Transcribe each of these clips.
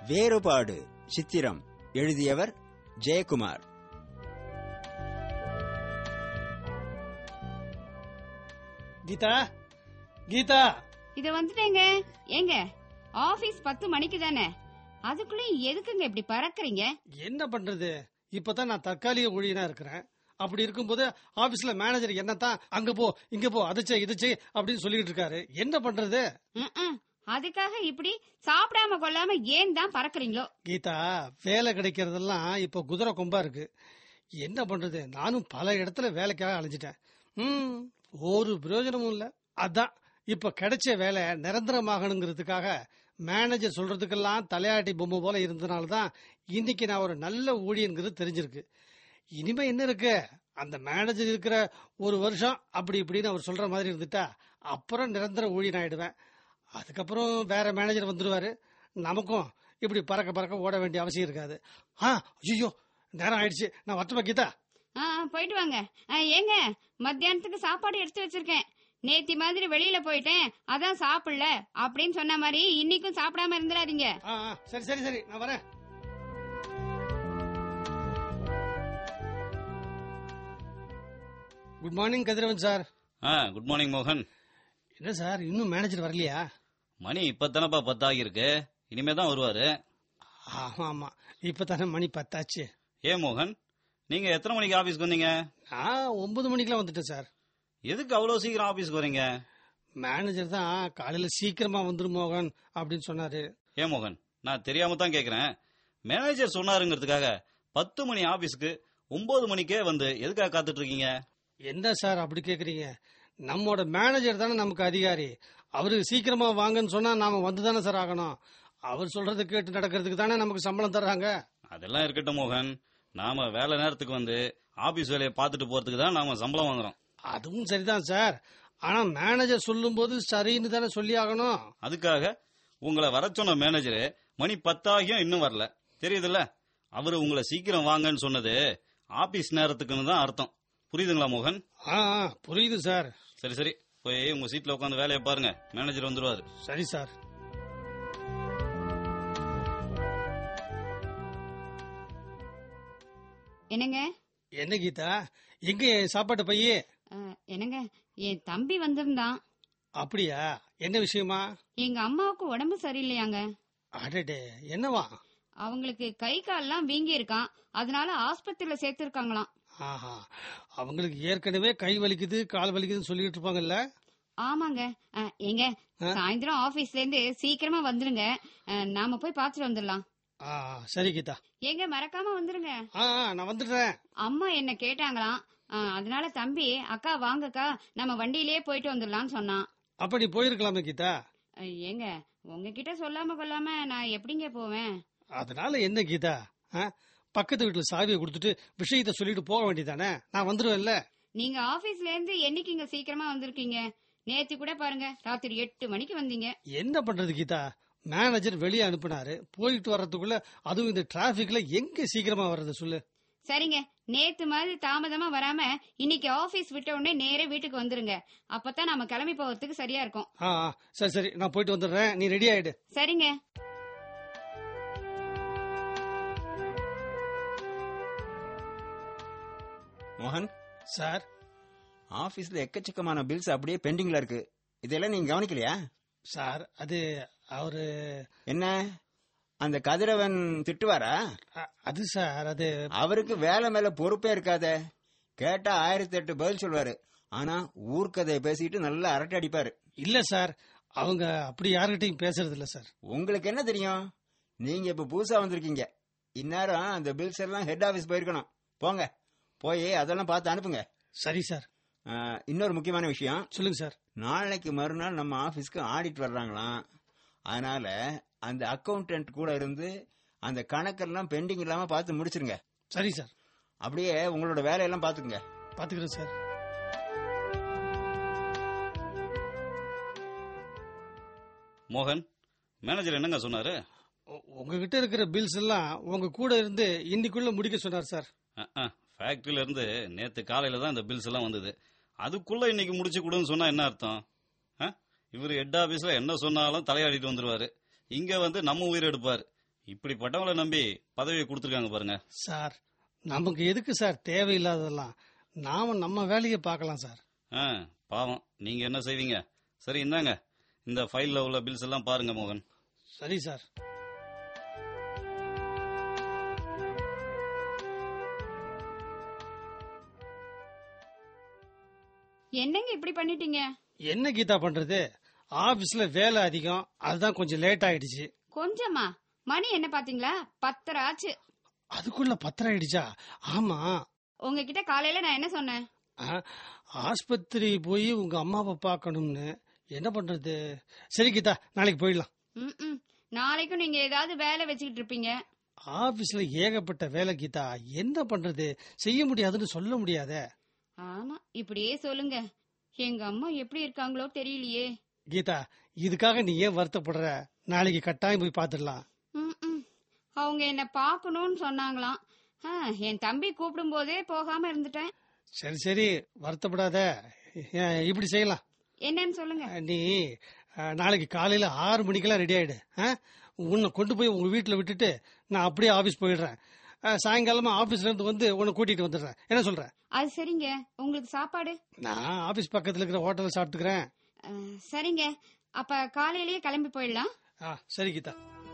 வேறுபாடு சித்திரம் எழுதியவர் ஜெயக்குமார். கீதா, கீதா, இத வந்துட்டேங்க. ஏங்க, ஆபீஸ் 10 மணிக்கு தானே, அதுக்குள்ள எதுக்குங்க இப்படி பறக்குறீங்க? என்ன பண்றது, இப்பதான் நான் தற்காலிக ஊழியனா இருக்கிறேன். அப்படி இருக்கும்போது ஆபீஸ்ல மேனேஜர் என்னத்தான் அங்க போ இங்க போ அதுச்சே இதுச்சே அப்படின்னு சொல்லிட்டு இருக்காரு. என்ன பண்றது? அதுக்காக இப்படி சாப்பிடாம கொள்ளாம ஏன் தான் பறக்குறீங்களோ? கீதா, வேலை கிடைக்கிறதெல்லாம் இப்ப குதிரை கொம்பா இருக்கு. என்ன பண்றது, நானும் பல இடத்துல வேலைக்காக அலைஞ்சிட்டேன். ஒரு பிரயோஜனமும் இல்ல. அதான் இப்ப கிடைச்ச வேலை நிரந்தரமாகணுங்கிறதுக்காக மேனேஜர் சொல்றதுக்கெல்லாம் தலையாட்டி பொம்மை போல இருந்தனால்தான் இன்னைக்கு நான் ஒரு நல்ல ஊழியங்கிறது தெரிஞ்சிருக்கு. இனிமே என்ன இருக்கு, அந்த மேனேஜர் இருக்கிற ஒரு வருஷம் அப்படி இப்படின்னு அவர் சொல்ற மாதிரி இருந்துட்டா அப்புறம் நிரந்தர ஊழியன் ஆயிடுவேன். அதுக்கப்புறம் வேற மேனேஜர் வந்துருவாரு. நமக்கும் இப்படி பறக்க பறக்க ஓட வேண்டிய அவசியம் இருக்காது. ஐயோ, நேரம் ஆயிடுச்சு, நான் வரட்டுமா கீதா? போயிட்டு வாங்க. ஏங்க, மத்தியானத்துக்கு சாப்பாடு எடுத்து வச்சிருக்கேன். நேத்தி மாதிரி வெளியில போயிட்டேன், அதான் சாப்பிடல அப்படின்னு சொன்ன மாதிரி இன்னைக்கும் சாப்பிடாம இருந்துடாதீங்க. சரி சரி சரி, நான் வரேன். Good morning Kathiravan sir. Good morning மோகன். என்ன சார், இன்னும் மேனேஜர் வரலையா? மணி இப்பதானப்பா 10 ஆகிருக்கு, இனிமேதான் வருவாரு. ஆமா ஆமா, இப்பதானே மணி 10 ஆச்சு. ஏன் மோகன், நீங்க எத்தனை மணிக்கு ஆபீஸ்க்கு வந்தீங்க? நான் 9 மணிக்கெல்லாம் வந்துட்டேன் சார். எதுக்கு அவ்வளவு சீக்கிரம் ஆபீஸ்க்கு வரீங்க? மேனேஜர் தான் காலையில சீக்கிரமா வந்துரும் மோகன் அப்படின்னு சொன்னாரு. ஏன் மோகன், நான் தெரியாம தான் கேக்குறேன். மேனேஜர் சொன்னாருங்கிறதுக்காக 10 மணி ஆபீஸ்க்கு 9 மணிக்கே வந்து எதுக்காக காத்துட்டு இருக்கீங்க? என்ன சார் அப்படி கேக்குறீங்க? நம்மோட மேனேஜர் தானே நமக்கு அதிகாரி. அவருக்கு சீக்கிரமா வாங்கன்னு சொன்னா நாம வந்துதானே சார் ஆகணும். அவர் சொல்றதை கேட்டு நடக்கிறதுக்கு தானே நமக்கு சம்பளம் தர்றாங்க. அதெல்லாம் இருக்கட்டும் மோகன், நாம வேலை நேரத்துக்கு வந்து ஆபீஸ் வேலையை பார்த்துட்டு போறதுக்கு தான் நாம சம்பளம் வாங்குறோம். அதுவும் சரிதான் சார், ஆனா மேனேஜர் சொல்லும் போது சரின்னு தானே சொல்லி ஆகணும். அதுக்காக உங்களை வர சொன்ன மேனேஜர் மணி 10 ஆகியும் இன்னும் வரல, தெரியுதுல்ல? அவரு உங்களை சீக்கிரம் வாங்கன்னு சொன்னது ஆபீஸ் நேரத்துக்குன்னு தான் அர்த்தம். புரியுதுங்களா மோகன்? புரியுது சார். சரி சரி, போய் உங்க சீட்ல உட்காந்து வேலையை பாருங்க, மேனேஜர் வந்துருவாரு. சரி சார். என்னங்க? என்ன கீதா, எங்க சாப்பாட்டு பையே? என்னங்க, என் தம்பி வந்திருந்தான். அப்படியா, என்ன விஷயமா? எங்க அம்மாவுக்கு உடம்பு சரியில்லையாங்க. அடடே, என்னவா? அவங்களுக்கு கை கால்லாம் வீங்கி இருக்கான், அதனால ஆஸ்பத்திரியில சேர்த்திருக்காங்களாம். அவங்களுக்கு ஏற்கனவே கை வலிக்குது கால் வலிக்குதுன்னு சொல்லிட்டு இருப்பாங்கல்ல? ஆமாங்க. எங்க சாயந்தரம் ஆபீஸ்ல இருந்து சீக்கிரமா வந்துருங்க, நாம போய் பாத்துட்டு வந்துடலாம். சரி கீதா. எங்க மறக்காம வந்துருங்க. நான் வந்துடுறேன். அம்மா என்ன கேட்டாங்களாம், அதனால தம்பி அக்கா வாங்கக்கா நம்ம வண்டியிலேயே போயிட்டு வந்துடலாம்னு சொன்னான். அப்ப நீ போயிருக்கலாமே கீதா. ஏங்க, உங்ககிட்ட சொல்லாம கொள்ளாம நான் எப்படிங்க போவேன்? அதனால என்ன கீதா, பக்கத்து வீட்டுல சாவியை கொடுத்துட்டு விஷயத்த சொல்லிட்டு போக வேண்டியதானே, நான் வந்துருவேன்ல. நீங்க ஆபீஸ்ல இருந்து என்னைக்கு இங்க சீக்கிரமா வந்திருக்கீங்க? நேத்து கூட பாருங்க, ராத்திரி 8 மணிக்கு வந்தீங்க. என்ன பண்றது கீதா, மேனேஜர் வெளியே அனுப்பினாரு. போயிட்டு வர்றதுக்குள்ள அதுவும் இந்த டிராபிக்ல எங்க சீக்கிரமா வர்றது சொல்லு. சரிங்க, நேத்து மாதிரி தாமதமா வராம இன்னைக்கு ஆபீஸ் விட்ட உடனே நேரே வீட்டுக்கு வந்துருங்க, அப்பதான் நாம கிளம்பி போறதுக்கு சரியா இருக்கும். சரி சரி, நான் போயிட்டு வந்துடுறேன், நீ ரெடி ஆயிடு. சரிங்க. மோகன் சார், ஆபீஸ்ல எக்கச்சக்கமான பில்ஸ் அப்படியே பெண்டிங்ல இருக்கு. இதெல்லாம் நீங்க கவனிக்கலையா? சார், அது அவரு என்ன அந்த கதிரவன் திட்டுவாரா? அது சார், அது அவருக்கு வேலை மேல பொறுப்பே இருக்காத. கேட்டா 1008 பதில் சொல்வாரு. ஆனா ஊர்க்கதையை பேசிட்டு நல்லா அரட்டை அடிப்பாரு. இல்ல சார், அவங்க அப்படி யாருகிட்டையும் பேசுறது இல்ல சார். உங்களுக்கு என்ன தெரியும்? நீங்க இப்ப புதுசா வந்திருக்கீங்க. இந்நேரம் அந்த பில்ஸ் எல்லாம் ஹெட் ஆபீஸ் போயிருக்கணும். போங்க, போய் அதெல்லாம் பார்த்து அனுப்புங்க. சரி சார். இன்னொரு முக்கியமான விஷயம் சொல்லுங்க சார். நாளைக்கு மறுநாள் நம்ம ஆபீஸ்க்கு ஆடிட் வர்றாங்களாம். அதனால அந்த அக்கௌண்டன்ட் கூட இருந்து அந்த கணக்கெல்லாம் பெண்டிங் இல்லாம பார்த்து முடிச்சிருங்க. சரி சார். அப்படியே உங்களோட வேலையெல்லாம் பாத்துக்குங்க. பாத்துக்கிறேன் சார். மோகன், மேனேஜர் என்னங்க சொன்னாரு? உங்ககிட்ட இருக்கிற பில்ஸ் எல்லாம் உங்க கூட இருந்து இன்னைக்குள்ள முடிக்க சொன்னார் சார். ஃபேக்டரியில இருந்து நேத்து காலையில தான் இந்த பில்ஸ் எல்லாம் வந்தது. அதுக்குள்ள இன்னைக்கு முடிச்சு கொடுன்னு சொன்னா என்ன அர்த்தம்? இவர் ஹெட் ஆபீஸ்ல என்ன சொன்னாலும் தலையாடிட்டு வந்துருவாரு. இங்க வந்து நம்ம உயிர் எடுப்பாரு. இப்படிப்பட்டவங்களை நம்பி பதவியை கொடுத்துருக்காங்க பாருங்க. சார் நமக்கு எதுக்கு சார் தேவையில்லாததெல்லாம்? நாம நம்ம வேலையை பார்க்கலாம் சார். பாவம், நீங்க என்ன செய்வீங்க? சரி, இந்தாங்க, இந்த ஃபைல்ல உள்ள பில்ஸ் எல்லாம் பாருங்க மோகன். சரி சார். என்னங்க இப்படி பண்ணிட்டீங்க? என்ன கீதா பண்றது, ஆபீஸ்ல வேலை அதிகம், அதுதான் கொஞ்சம் லேட் ஆயிடுச்சு. கொஞ்சமா? மணி என்ன பாத்தீங்களா? 10:30 ஆச்சு. அதுக்குள்ள 10 ஆயிடுச்சா? ஆமா. உங்ககிட்ட காலையில நான் என்ன சொன்னேன்? ஆஸ்பத்திரி போய் உங்க அம்மாவை பார்க்கணும்னு. என்ன பண்றது? சரி கீதா, நாளைக்கு போயிடலாம். நாளைக்கும் நீங்க ஏதாவது வேலை வச்சுக்கிட்டு இருப்பீங்க. ஆபீஸ்ல ஏகப்பட்ட வேலை கீதா, என்ன பண்றது? செய்ய முடியாதுன்னு சொல்ல முடியாத. ஆமா, இப்படியே சொல்லுங்க. எங்க அம்மா எப்படி இருக்காங்களோ தெரியலையே. கீதா, இதுக்காக நீ ஏன் வருத்தப்படுற? நாளைக்கு கட்டாயம் போய் பாத்துடலாம். அவங்க என்ன பாக்கணும்னு சொன்னாங்களாம். என் தம்பி கூப்பிடும் போதே போகாம இருந்துட்டேன். சரி சரி, வருத்தப்படாத. இப்படி செய்யலாம். என்னன்னு சொல்லுங்க. நீ நாளைக்கு காலையில 6 மணிக்கெல்லாம் ரெடி ஆயிடு. உன்னை கொண்டு போய் உங்க வீட்டுல விட்டுட்டு நான் அப்படியே ஆபீஸ் போயிடுறேன். சாயங்காலமா ஆபீஸ்ல இருந்து வந்து உன்னை கூட்டிட்டு வந்துடுறேன். என்ன சொல்ற? அது சரிங்க. உங்களுக்கு சாப்பாடு? நான் ஆபீஸ் பக்கத்துல இருக்கிற ஹோட்டல்ல சாப்பிட்டுக்கிறேன். சரிங்க, அப்ப காலையிலேயே கிளம்பி போயிடலாம். சரி கீதா.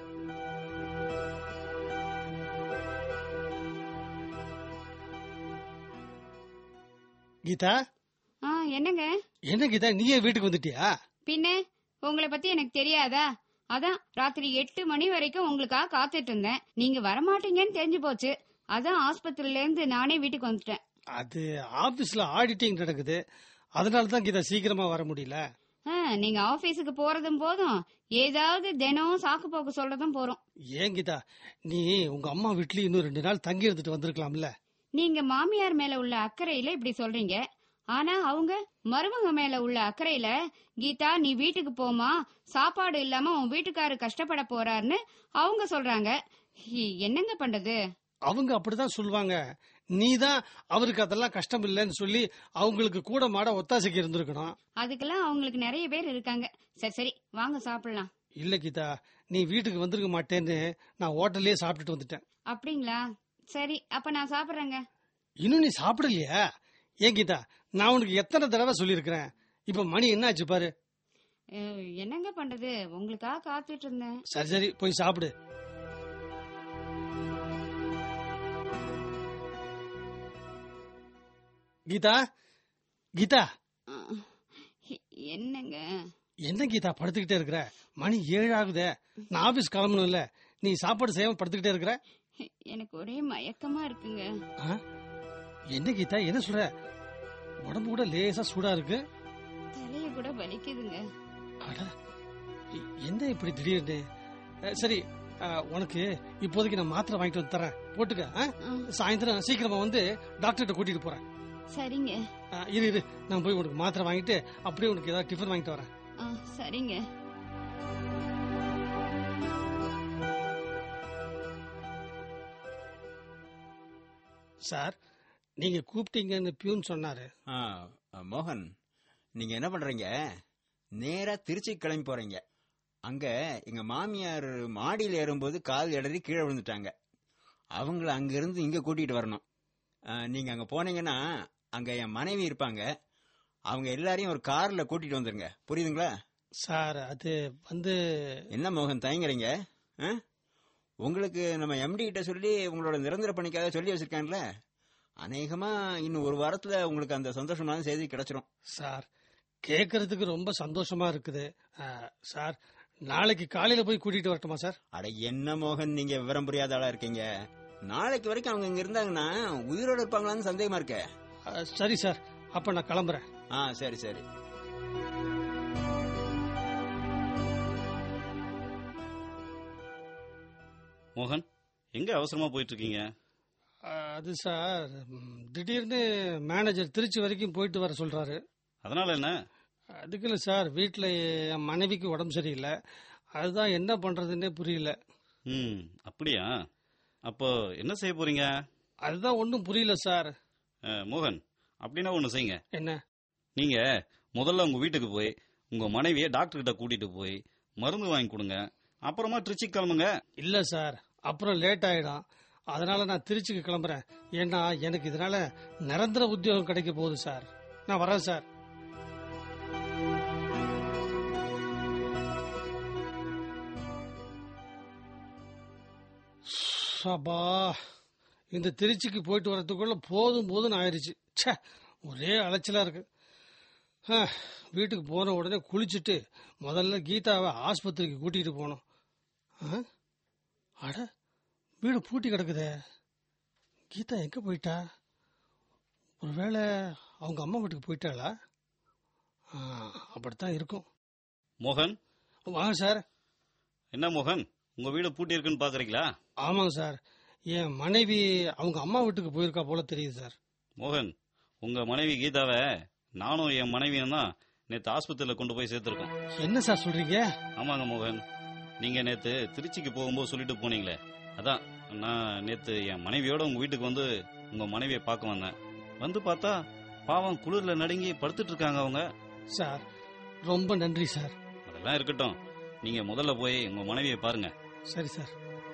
கீதா. என்னங்க? என்ன கீதா, நீயே வீட்டுக்கு வந்துட்டியா? பின்ன உங்களை பத்தி எனக்கு தெரியாதா? அதான் ராத்திரி 8 மணி வரைக்கும் உங்களுக்காக காத்துட்டு இருந்தேன். நீங்க வரமாட்டீங்கன்னு தெரிஞ்சு போச்சு. அதான் ஆஸ்பத்திரியில இருந்து நானே வீட்டுக்கு வந்துட்டேன். அது ஆபீஸ்ல ஆடிட்டிங் நடக்குது, அதனாலதான் கீதா சீக்கிரமா வர முடியல. நீங்க ஆபீஸுக்கு போறதும் போதும், ஏதாவது தினம் சாக்கு போக்கு சொல்றதும் போறோம். ஏன் கீதா, நீ உங்க அம்மா வீட்லயும் இன்னும் 2 நாள் தங்கி இருந்துட்டு வந்திருக்கலாம்ல? நீங்க மாமியார் மேல உள்ள அக்கறையில இப்படி சொல்றீங்க. ஆனா அவங்க மருமக மேல உள்ள அக்கறையில, கீதா நீ வீட்டுக்கு போமா, சாப்பாடு இல்லாம உன் வீட்டுக்காரு கஷ்டப்பட போறாருன்னு அவங்க சொல்றாங்க. என்னங்க பண்றது? அவங்க அப்படிதான் சொல்லுவாங்க. நீதான் அவருக்கு அதெல்லாம் கஷ்டம் இல்லைன்னு சொல்லி அவங்களுக்கு கூட மாட ஒத்தாசைக்கு இருந்திருக்கணும். அதுக்கெல்லாம் அவங்களுக்கு நிறைய பேர் இருக்காங்க. சரி சரி, வாங்க சாப்பிடலாம். இல்ல கீதா, நீ வீட்டுக்கு வந்திருக்க மாட்டேன்னு நான் ஹோட்டல்லயே சாப்பிட்டுட்டு வந்துட்டேன். அப்படிங்களா? சரி, அப்ப நான் சாப்பிடுறேங்க. இன்னும் நீ சாப்பிடலையா? ஏன் கீதா, நான் உனக்கு எத்தனை தடவை சொல்லிருக்கிறேன். இப்ப மணி என்ன ஆச்சு பாரு. என்னங்க பண்றது, உங்களுக்காக காத்துட்டு இருந்தேன். சரி சரி, போய் சாப்பிடு. கீதா. கீதா. என்னங்க? என்ன கீதா படுத்துக்கிட்டே இருக்கிற? மணி 7 ஆகுதே. நான் ஆபீஸ் கிளம்பணும்ல, நீ சாப்பாடு செய்யாம படுத்துக்கிட்டே இருக்கிற? எனக்கு ஒரே மயக்கமா இருக்குங்க. என்ன கீதா, என்ன சொல்ற? உடம்பு கூட லேசா சூடா இருக்கு, தலைய கூட வலிக்குதுங்க. என்ன இப்படி திடீர்னு? சரி, உனக்கு இப்போதைக்கு நான் மாத்திரை வாங்கிட்டு வந்து தரேன், போட்டுக்க. சாயந்தரம் சீக்கிரமா வந்து டாக்டர்கிட்ட கூட்டிட்டு போறேன். சரிங்க. இரு, நான் போய் உனக்கு மாத்திரை வாங்கிட்டு அப்படியே உனக்கு ஏதாவது டிஃபன் வாங்கிட்டு வரேன். சரிங்க. சார், நீங்க கூப்பிட்டீங்கன்னு பியூன் சொன்னாரு. மோகன், நீங்க என்ன பண்றீங்க? நேரா திருச்சி கிளம்பி போறீங்க. அங்க எங்க மாமியார் மாடியில் ஏறும்போது கால் இடறி கீழே விழுந்துட்டாங்க. அவங்கள அங்க இருந்து இங்க கூட்டிட்டு வரணும். நீங்க அங்க போனீங்கன்னா அங்க என் மனைவி இருப்பாங்க. அவங்க எல்லாரையும் ஒரு கார்ல கூட்டிட்டு வந்துருங்க, புரியுதுங்களா? சார், அது வந்து... என்ன மோகன் தயங்குறீங்க? உங்களுக்கு நம்ம எம்டி கிட்ட சொல்லி உங்களோட நிரந்தர பணிக்காக சொல்லி வச்சிருக்காங்கல்ல, அநேகமா இன்னும் 1 வாரத்துல உங்களுக்கு அந்த சந்தோஷமான செய்தி கிடைச்சிரும். சார், கேட்கறதுக்கு ரொம்ப சந்தோஷமா இருக்குது. சார், நாளைக்கு காலையில போய் கூட்டிட்டு வரட்டுமா சார்? அட என்ன மோகன், நீங்க விவரம் புரியாத ஆளா இருக்கீங்க. நாளைக்கு வரைக்கும் அவங்க இங்க இருந்தாங்கன்னா உயிரோட இருப்பாங்களான்னு சந்தேகமா இருக்க. சரி சார், அப்ப நான் கிளம்புறேன். சரி சரி. மோகன், எங்க அவசரமா போயிட்டு இருக்கீங்க? அது சார், திடீர்னு மேனேஜர் திருச்சி வரைக்கும் போயிட்டு வர சொல்றாரு. அதனால என்ன? அதுக்கு இல்ல சார், வீட்டுல என் மனைவிக்கு உடம்பு சரியில்லை, அதுதான் என்ன பண்றதுன்னே புரியல. அப்படியா? அப்போ என்ன செய்ய போறீங்க? அதுதான் ஒன்னும் புரியல சார். மோகன், அப்படின்னா ஒண்ணு செய்யுங்க. என்ன? நீங்க முதல்ல உங்க வீட்டுக்கு போய் உங்க மனைவியை டாக்டர் கிட்ட கூட்டிட்டு போய் மருந்து வாங்கி கொடுங்க. அப்புறமா திருச்சி கிளம்புங்க. இல்ல சார், அப்புறம் லேட் ஆயிடும். அதனால நான் திருச்சிக்கு கிளம்புறேன். ஏன்னா எனக்கு இதனால நிரந்தர உத்தியோகம் கிடைக்க போகுது சார். நான் வரேன் சார். அப்பா, இந்த திருச்சிக்கு போயிட்டு வரதுக்குள்ள போதும் போதும் ஆயிடுச்சு. ச்சே, ஒரே அலைச்சலா இருக்கு. வீட்டுக்கு போன உடனே குளிச்சுட்டு முதல்ல கீதாவை ஆஸ்பத்திரிக்கு கூட்டிட்டு போனோம். அட, வீடு பூட்டி கிடக்குதே. கீதா எங்க போயிட்டா? ஒருவேளை அவங்க அம்மா வீட்டுக்கு போயிட்டாளா? அப்படித்தான் இருக்கும். மோகன், வாங்க சார். என்ன மோகன், உங்க வீடு பூட்டி இருக்குன்னு பாக்குறீங்களா? ஆமாங்க சார், என் மனைவி அவங்க அம்மா வீட்டுக்கு போயிருக்கா போல தெரியுது சார். மோகன், உங்க மனைவி கீதாவை நானும் என் மனைவியும் தான் நேற்று ஆஸ்பத்திரியில கொண்டு போய் சேர்த்திருக்கோம். என்ன சார் சொல்றீங்க? ஆமாங்க மோகன், நீங்க நேற்று திருச்சிக்கு போகும்போது சொல்லிட்டு போனீங்களே, அதான் நான் நேற்று என் மனைவியோட உங்க வீட்டுக்கு வந்து உங்க மனைவியை பார்க்க வந்தேன். வந்து பார்த்தா பாவம் குளிர்ல நடுங்கி படுத்துட்டு இருக்காங்க அவங்க. சார், ரொம்ப நன்றி சார். அதெல்லாம் இருக்கட்டும், நீங்க முதல்ல போய் உங்க மனைவியை பாருங்க. சரி சார்.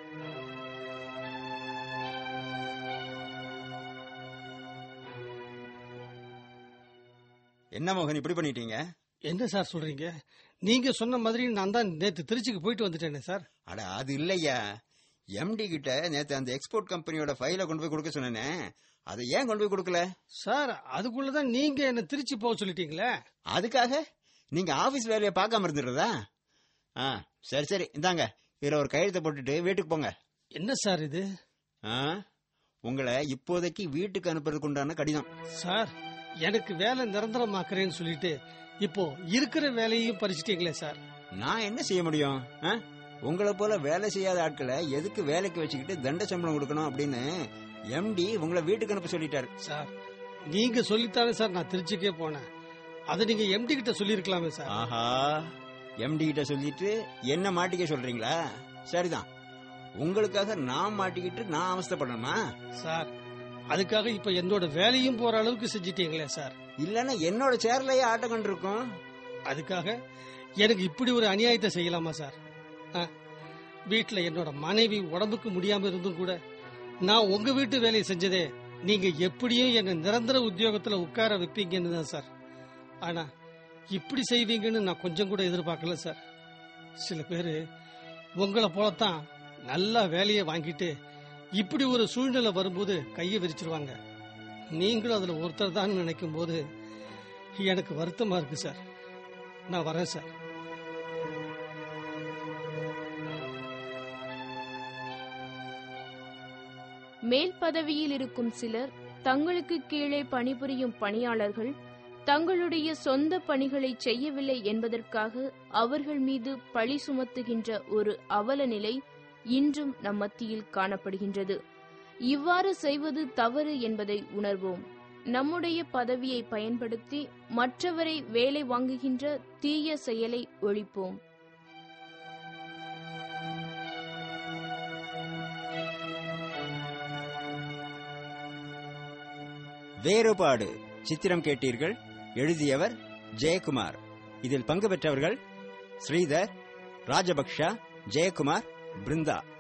என்ன மோகன் இப்படி பண்ணிட்டீங்க? என்ன சார் சொல்றீங்க? நீங்க சொன்ன மாதிரி நான் தான் நேத்து திருச்சிக்கு போயிட்டு வந்துட்டேனே சார். அட அது இல்லையா, எம்டி கிட்ட நேத்து அந்த எக்ஸ்போர்ட் கம்பெனியோட ஃபைலை கொண்டு போய் கொடுக்க சொன்னேனே, அதை ஏன் கொண்டு போய் கொடுக்கல? சார், அதுக்குள்ளதான் நீங்க என்ன திருச்சி போக சொல்லிட்டீங்களே. அதுக்காக நீங்க ஆபீஸ் வேலையை பார்க்காம இருந்துடுறதா? சரி சரி, இந்தாங்க, இதுல ஒரு கையெழுத்தை போட்டுட்டு வீட்டுக்கு போங்க. என்ன சார் இது? உங்களை இப்போதைக்கு வீட்டுக்கு அனுப்புறதுக்கு உண்டான கடிதம். சார், எனக்கு வேலை நிரந்தரமாக்குறேன்னு சொல்லிட்டு இப்போ இருக்கிற வேலையையும் பறிச்சிட்டீங்களே சார். நான் என்ன செய்ய முடியும்? உங்களை போல வேலை செய்யாத ஆட்களை எதுக்கு வேலைக்கு வச்சுக்கிட்டு தண்ட சம்பளம் கொடுக்கணும் அப்படின்னு எம்டி உங்களை வீட்டுக்கு அனுப்ப சொல்லிட்டாரு. சார், நீங்க சொல்லித்தானே சார் நான் திருச்சிக்கே போனேன். அதை நீங்க எம்டி கிட்ட சொல்லிருக்கலாமே சார். ஆஹா, எம்டி கிட்ட சொல்லிட்டு என்ன மாட்டிக்க சொல்றீங்களா? சரிதான், உங்களுக்காக நான் மாட்டிக்கிட்டு நான் அவஸ்தைப்படணுமா? சார், அதுக்காக இப்ப என்னோட வேலையும் போற அளவுக்கு செஞ்சிட்டீங்களே சார். இல்லன்னா என்னோட சேர்லயே ஆட்டம் கண்டிருக்கும். அதுக்காக எனக்கு இப்படி ஒரு அநியாயத்தை செய்யலாமா சார்? வீட்டுல என்னோட மனைவி உடம்புக்கு முடியாம இருந்தும் கூட நான் உங்க வீட்டு வேலையை செஞ்சதே நீங்க எப்படியும் என்ன நிரந்தர உத்தியோகத்துல உட்கார வைப்பீங்கன்னு தான் சார். ஆனா இப்படி செய்வீங்கன்னு நான் கொஞ்சம் கூட எதிர்பார்க்கல சார். சில பேரு உங்களை போலத்தான் நல்லா வேலையை வாங்கிட்டு இப்படி ஒரு சூழ்நிலை வரும்போது கையை விரிச்சிருவாங்க. நீங்களும் அதுல ஒருத்தர் தான் நினைக்கும் போது எனக்கு வருத்தமா இருக்கு சார். நான் வரேன் சார். மேல் பதவியில் இருக்கும் சிலர் தங்களுக்கு கீழே பணிபுரியும் பணியாளர்கள் தங்களுடைய சொந்த பணிகளை செய்யவில்லை என்பதற்காக அவர்கள் மீது பழி சுமத்துகின்ற ஒரு அவல நிலை இன்றும் நம் மத்தியில் காணப்படுகின்றது. இவ்வாறு செய்வது தவறு என்பதை உணர்வோம். நம்முடைய பதவியை பயன்படுத்தி மற்றவரை வேலை வாங்குகின்ற தீய செயலை ஒழிப்போம். வேறுபாடு சித்திரம் கேட்டீர்கள். எழுதியவர் ஜெயக்குமார். இதில் பங்கு பெற்றவர்கள் ஸ்ரீதர், ராஜபக்ஷா, ஜெயக்குமார், பிருந்தா.